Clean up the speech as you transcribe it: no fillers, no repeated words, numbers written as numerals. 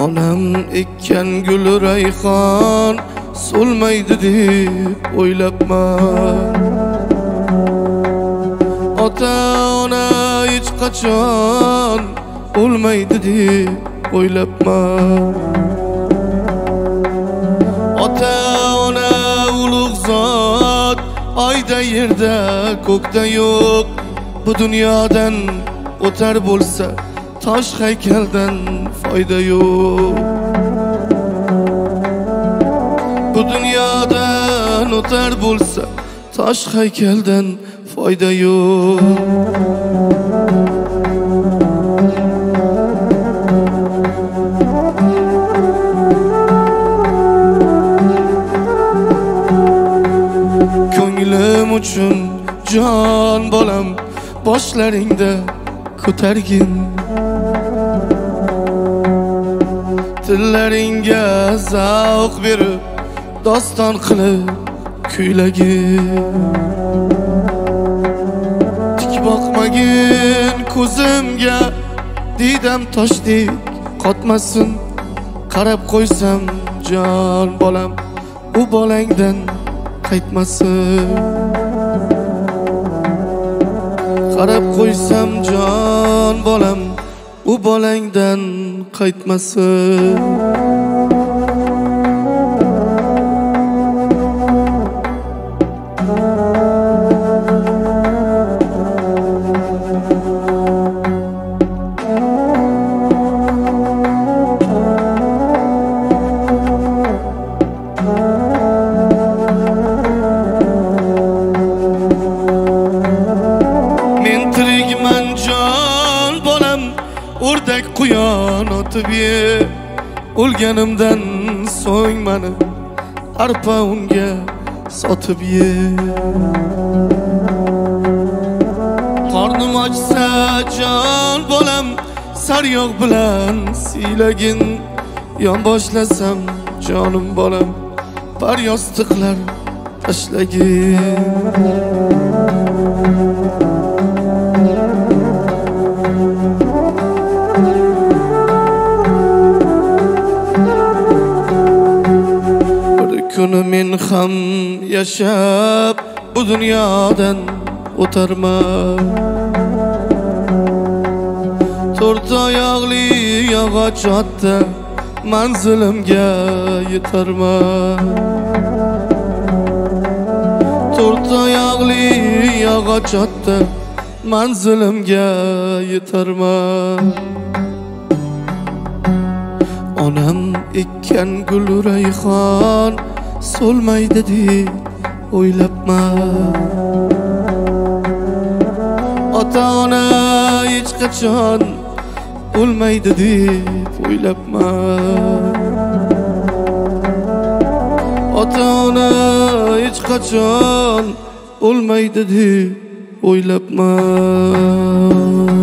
Onam ekkan gul rayhon so'lmaydi deb o'ylabman. Ota-ona hech qachon o'lmaydi deb o'ylabman. Ota-ona ulug' zot, oyda yerda ko'kda yo'q. Bu dunyodan o'tar bo'lsa tosh haykaldan foyda yo'q. Bu dunyodan o'tar bo'lsa tosh haykaldan foyda yo'q. Ko'nglim uchun jon bolam boshlaringda ko'targin. Tillaringga zavq berib doston qilib kuylagin. Tik boqmagin ko'zimga, didam toshdek qotmasin. Qarab qo'ysam jon bolam u bolangdan qaytmasin. Qarab qo'ysam jon bolam u bolangdan qaytmasin. Men tirikman jon bolam, o'rdak quyon otib ye. O'lganimdan so'ng mani arpa unga sotib ye. Qornim ochsa jon bolam, saryog' bilan siylagin. Yon boshlasam jonim bolam, par yostiqlar tashlagin. Kuni men ham yashab bu dunyodan o'tarman. To'rt oyoqli yog'och otda manzilimga yetarman. To'rt oyoqli yog'och otda manzilimga yetarman. Onam ekkan gul rayhon so'lmaydi deb o'ylabman. Ota-ona hech qachon o'lmaydi deb o'ylabman. Ota-ona hech qachon o'lmaydi deb o'ylabman.